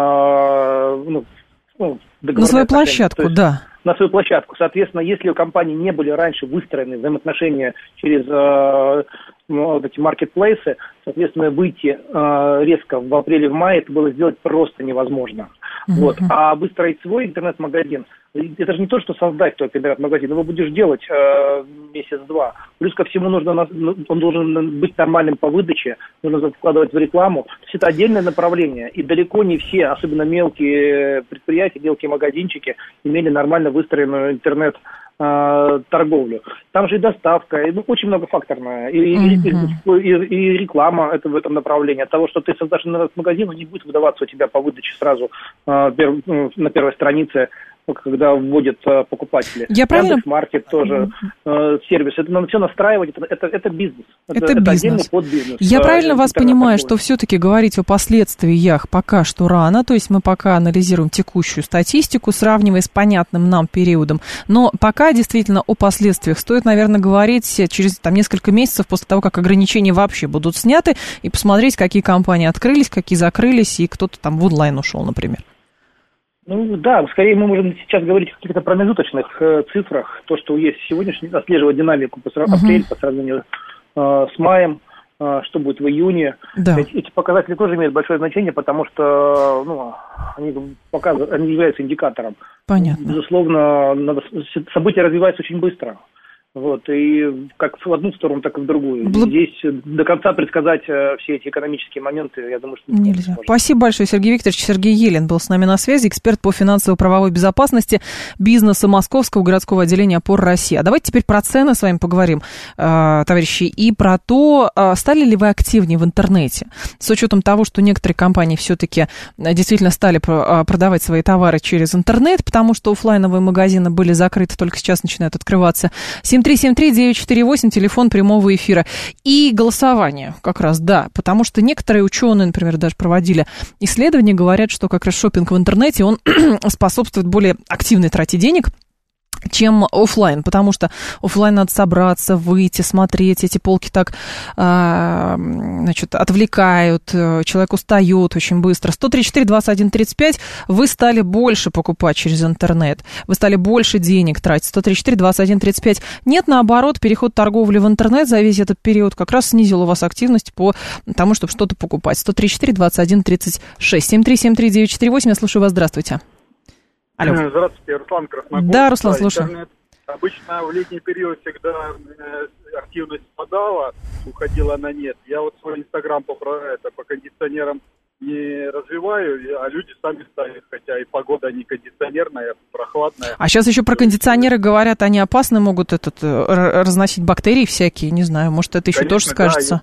э, ну, ну, на свою площадку, есть, да. На свою площадку. Соответственно, если у компании не были раньше выстроены взаимоотношения через э, вот эти маркетплейсы, соответственно, выйти э, резко в апреле, в мае, это было сделать просто невозможно. Uh-huh. Вот. А выстроить свой интернет-магазин, это же не то, что создать только интернет-магазин, его будешь делать э, месяц-два. Плюс ко всему нужно, он должен быть нормальным по выдаче, нужно вкладывать в рекламу. То есть это отдельное направление. И далеко не все, особенно мелкие предприятия, мелкие магазинчики, имели нормально выстроенную интернет торговлю. Там же и доставка, и, ну, очень многофакторная. И, uh-huh. и, и, и реклама это в этом направлении. От того, что ты создашь интернет-магазин, он не будет выдаваться у тебя по выдаче сразу э, пер, ну, на первой странице, когда вводят э, покупатели. Я правильно... Яндекс.Маркет тоже э, сервис. Это надо все настраивать. Это, это, это бизнес. Это, это, это бизнес. Подбизнес. Я э, правильно вас понимаю, что все-таки говорить о последствиях пока что рано. То есть мы пока анализируем текущую статистику, сравнивая с понятным нам периодом. Но пока действительно о последствиях стоит, наверное, говорить через там, несколько месяцев после того, как ограничения вообще будут сняты, и посмотреть, какие компании открылись, какие закрылись, и кто-то там в онлайн ушел, например. Ну да, скорее мы можем сейчас говорить о каких-то промежуточных э, цифрах. То, что есть сегодняшний, отслеживать динамику по сравнению, uh-huh. апрель по сравнению э, с маем, э, что будет в июне. Да. Эти, эти показатели тоже имеют большое значение, потому что ну, они, показывают, они являются индикатором. Понятно. Безусловно, надо, события развиваются очень быстро. Вот, и как в одну сторону, так и в другую. Бл... Здесь до конца предсказать э, все эти экономические моменты, я думаю, что нельзя. Спасибо большое, Сергей Викторович. Сергей Елен был с нами на связи, эксперт по финансово-правовой безопасности бизнеса Московского городского отделения ОПОР России. А давайте теперь про цены с вами поговорим, э, товарищи, и про то, э, стали ли вы активнее в интернете, с учетом того, что некоторые компании все-таки действительно стали про, э, продавать свои товары через интернет, потому что офлайновые магазины были закрыты, только сейчас начинают открываться. семь три семь три девять четыре восемь, телефон прямого эфира. И голосование как раз, да, потому что некоторые ученые, например, даже проводили исследования, говорят, что как раз шопинг в интернете, он способствует более активной трате денег, чем офлайн, потому что офлайн надо собраться, выйти, смотреть, эти полки так, а, значит, отвлекают, человек устает очень быстро. сто тридцать четыре двадцать один тридцать пять, вы стали больше покупать через интернет, вы стали больше денег тратить. сто тридцать четыре двадцать один тридцать пять. Нет, наоборот, переход торговли в интернет за весь этот период как раз снизил у вас активность по тому, чтобы что-то покупать. сто тридцать четыре двадцать один тридцать шесть. семь три семь три девять четыре восемь, я слушаю вас, здравствуйте. Алло. Здравствуйте, Руслан Красногорск. Да, Руслан, слушаю. Интернет. Обычно в летний период всегда э, активность спадала, уходила на нет. Я вот свой Инстаграм по, это, по кондиционерам не развиваю, а люди сами ставят, хотя и погода не кондиционерная, прохладная. А сейчас еще про кондиционеры говорят, они опасны, могут этот, разносить бактерии всякие, не знаю, может, это еще Конечно, тоже скажется.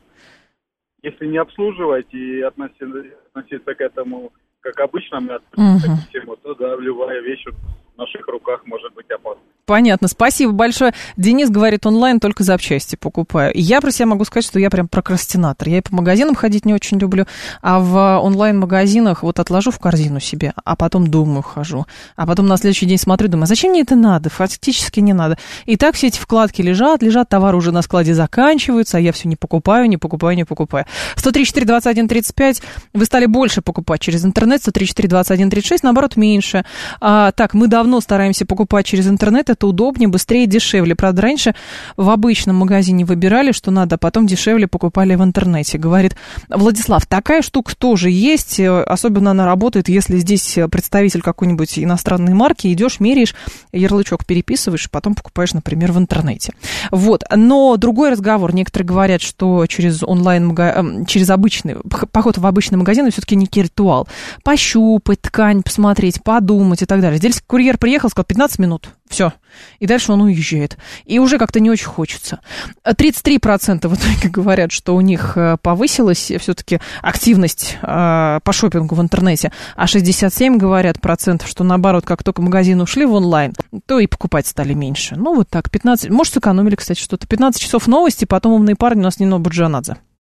Да, если не обслуживать и относиться, относиться к этому... как обычно мы относимся uh-huh. к всему, то да, любая вещь в наших руках может быть опасна. Понятно, спасибо большое. Денис говорит, онлайн только запчасти покупаю. И я про себя могу сказать, что я прям прокрастинатор. Я и по магазинам ходить не очень люблю, а в онлайн-магазинах вот отложу в корзину себе, а потом думаю, хожу. А потом на следующий день смотрю, думаю, а зачем мне это надо? Фактически не надо. И так все эти вкладки лежат, лежат, товары уже на складе заканчиваются, а я все не покупаю, не покупаю, не покупаю. сто тридцать четыре двадцать один тридцать пять, вы стали больше покупать через интернет, сто тридцать четыре двадцать один тридцать шесть, наоборот, меньше. А, так, мы давно стараемся покупать через интернет, это удобнее, быстрее, дешевле. Правда, раньше в обычном магазине выбирали, что надо, а потом дешевле покупали в интернете. Говорит Владислав, такая штука тоже есть, особенно она работает, если здесь представитель какой-нибудь иностранной марки, идешь, меряешь, ярлычок переписываешь, потом покупаешь, например, в интернете. Вот, но другой разговор. Некоторые говорят, что через онлайн, через обычный, поход в обычный магазин, все-таки некий ритуал. Пощупать ткань, посмотреть, подумать и так далее. Здесь курьер приехал, сказал пятнадцать минут, все. И дальше он уезжает. И уже как-то не очень хочется. тридцать три процента в итоге говорят, что у них повысилась все-таки активность э, по шопингу в интернете, а шестьдесят семь говорят процентов, что наоборот, как только магазины ушли в онлайн, то и покупать стали меньше. Ну вот так, пятнадцать, может, сэкономили, кстати, что-то. пятнадцать часов новости, потом умные парни, у нас Нино Бурджанадзе.